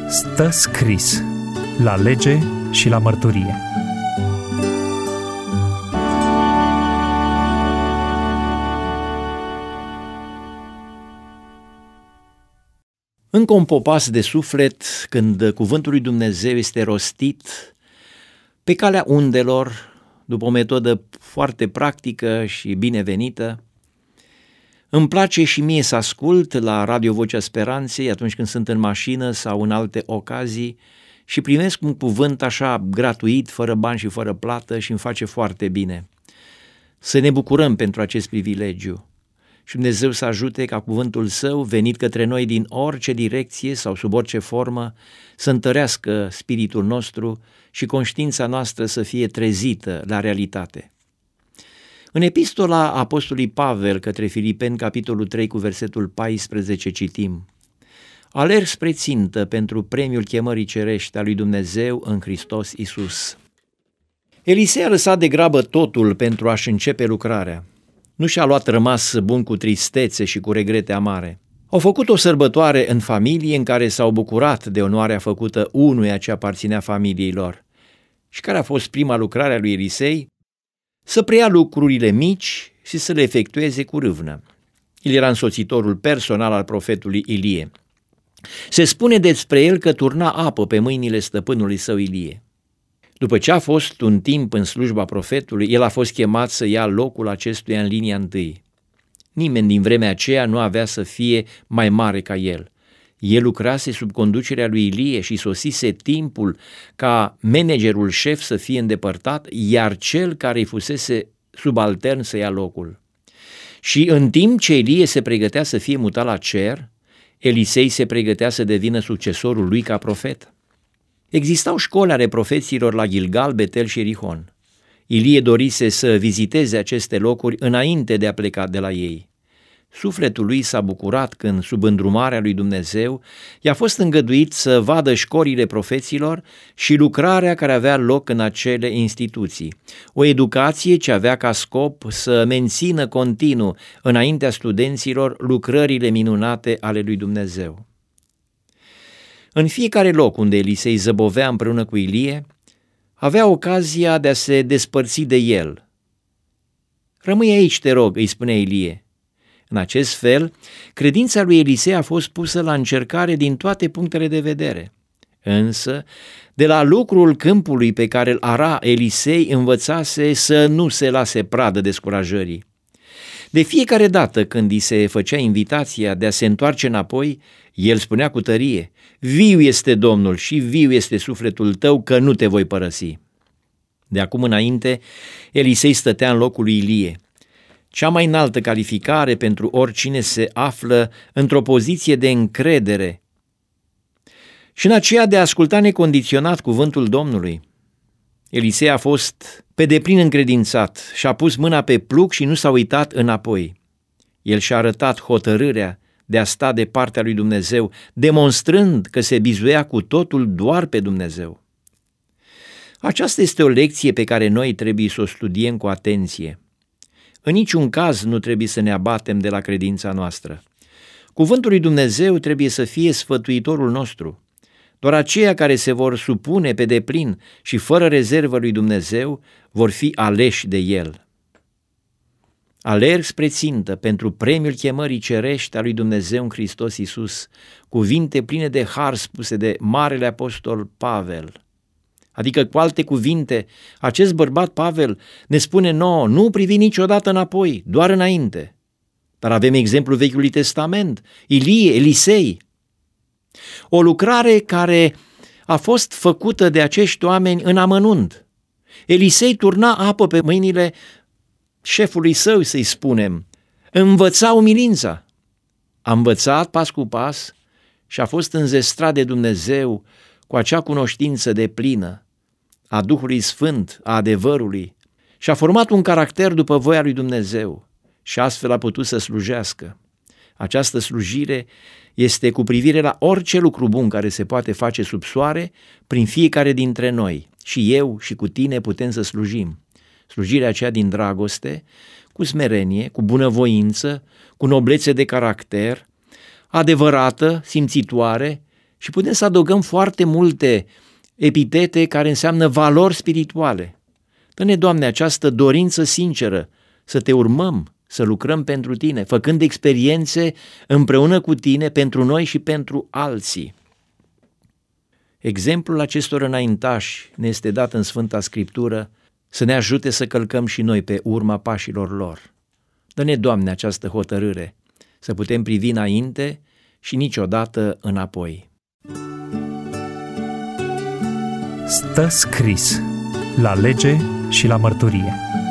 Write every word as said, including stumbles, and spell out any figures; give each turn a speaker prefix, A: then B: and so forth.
A: Stă scris la lege și la mărturie.
B: Încă un popas de suflet când cuvântul lui Dumnezeu este rostit pe calea undelor, după o metodă foarte practică și binevenită. Îmi place și mie să ascult la Radio Vocea Speranței atunci când sunt în mașină sau în alte ocazii și primesc un cuvânt așa gratuit, fără bani și fără plată și îmi face foarte bine. Să ne bucurăm pentru acest privilegiu și Dumnezeu să ajute ca cuvântul Său, venit către noi din orice direcție sau sub orice formă, să întărească spiritul nostru și conștiința noastră să fie trezită la realitate. În epistola apostolului Pavel către Filipeni, capitolul trei, cu versetul paisprezece, citim: Alerg spre țintă pentru premiul chemării cerești a lui Dumnezeu în Hristos Iisus. Elisei a lăsat de grabă totul pentru a-și începe lucrarea. Nu și-a luat rămas bun cu tristețe și cu regrete amare. Au făcut o sărbătoare în familie în care s-au bucurat de onoarea făcută unuia ce aparținea familiei lor. Și care a fost prima lucrare a lui Elisei? Să preia lucrurile mici și să le efectueze cu râvnă. El era însoțitorul personal al profetului Ilie. Se spune despre el că turna apă pe mâinile stăpânului său Ilie. După ce a fost un timp în slujba profetului, el a fost chemat să ia locul acestuia în linia întâi. Nimeni din vremea aceea nu avea să fie mai mare ca el. El lucrase sub conducerea lui Ilie și sosise timpul ca managerul șef să fie îndepărtat, iar cel care îi fusese subaltern să ia locul. Și în timp ce Ilie se pregătea să fie mutat la cer, Elisei se pregătea să devină succesorul lui ca profet. Existau școli ale profeților la Gilgal, Betel și Erihon. Ilie dorise să viziteze aceste locuri înainte de a pleca de la ei. Sufletul lui s-a bucurat când, sub îndrumarea lui Dumnezeu, i-a fost îngăduit să vadă școlile profeților și lucrarea care avea loc în acele instituții. O educație ce avea ca scop să mențină continuu înaintea studenților lucrările minunate ale lui Dumnezeu. În fiecare loc unde Elisei zăbovea împreună cu Ilie, avea ocazia de a se despărți de el. Rămâi aici, te rog, îi spunea Ilie. În acest fel, credința lui Elisei a fost pusă la încercare din toate punctele de vedere. Însă, de la lucrul câmpului pe care îl ara Elisei, învățase să nu se lase pradă descurajării. De fiecare dată când îi se făcea invitația de a se întoarce înapoi, el spunea cu tărie: viu este Domnul și viu este sufletul tău că nu te voi părăsi. De acum înainte, Elisei stătea în locul lui Ilie. Cea mai înaltă calificare pentru oricine se află într-o poziție de încredere și în aceea de a asculta necondiționat cuvântul Domnului. Elisei a fost pe deplin încredințat și a pus mâna pe plug și nu s-a uitat înapoi. El și-a arătat hotărârea de a sta de partea lui Dumnezeu, demonstrând că se bizuia cu totul doar pe Dumnezeu. Aceasta este o lecție pe care noi trebuie să o studiem cu atenție. În niciun caz nu trebuie să ne abatem de la credința noastră. Cuvântul lui Dumnezeu trebuie să fie sfătuitorul nostru. Doar aceia care se vor supune pe deplin și fără rezervă lui Dumnezeu vor fi aleși de El. Alerg spre țintă pentru premiul chemării cerești a lui Dumnezeu în Hristos Iisus, cuvinte pline de har spuse de Marele Apostol Pavel. Adică, cu alte cuvinte, acest bărbat Pavel ne spune nouă: nu privi niciodată înapoi, doar înainte. Dar avem exemplul Vechiului Testament, Ilie, Elisei. O lucrare care a fost făcută de acești oameni în amănunt. Elisei turna apă pe mâinile șefului său, să-i spunem, învăța umilința. A învățat pas cu pas și a fost înzestrat de Dumnezeu cu acea cunoștință deplină a Duhului Sfânt, a adevărului, și a format un caracter după voia lui Dumnezeu și astfel a putut să slujească. Această slujire este cu privire la orice lucru bun care se poate face sub soare prin fiecare dintre noi. Și eu și cu tine putem să slujim. Slujirea aceea din dragoste, cu smerenie, cu bunăvoință, cu noblețe de caracter, adevărată, simțitoare Și putem să adăugăm foarte multe epitete care înseamnă valori spirituale. Dă-ne, Doamne, această dorință sinceră să te urmăm, să lucrăm pentru Tine, făcând experiențe împreună cu Tine pentru noi și pentru alții. Exemplul acestor înaintași ne este dat în Sfânta Scriptură să ne ajute să călcăm și noi pe urma pașilor lor. Dă-ne, Doamne, această hotărâre, să putem privi înainte și niciodată înapoi.
A: Stă scris la lege și la mărturie.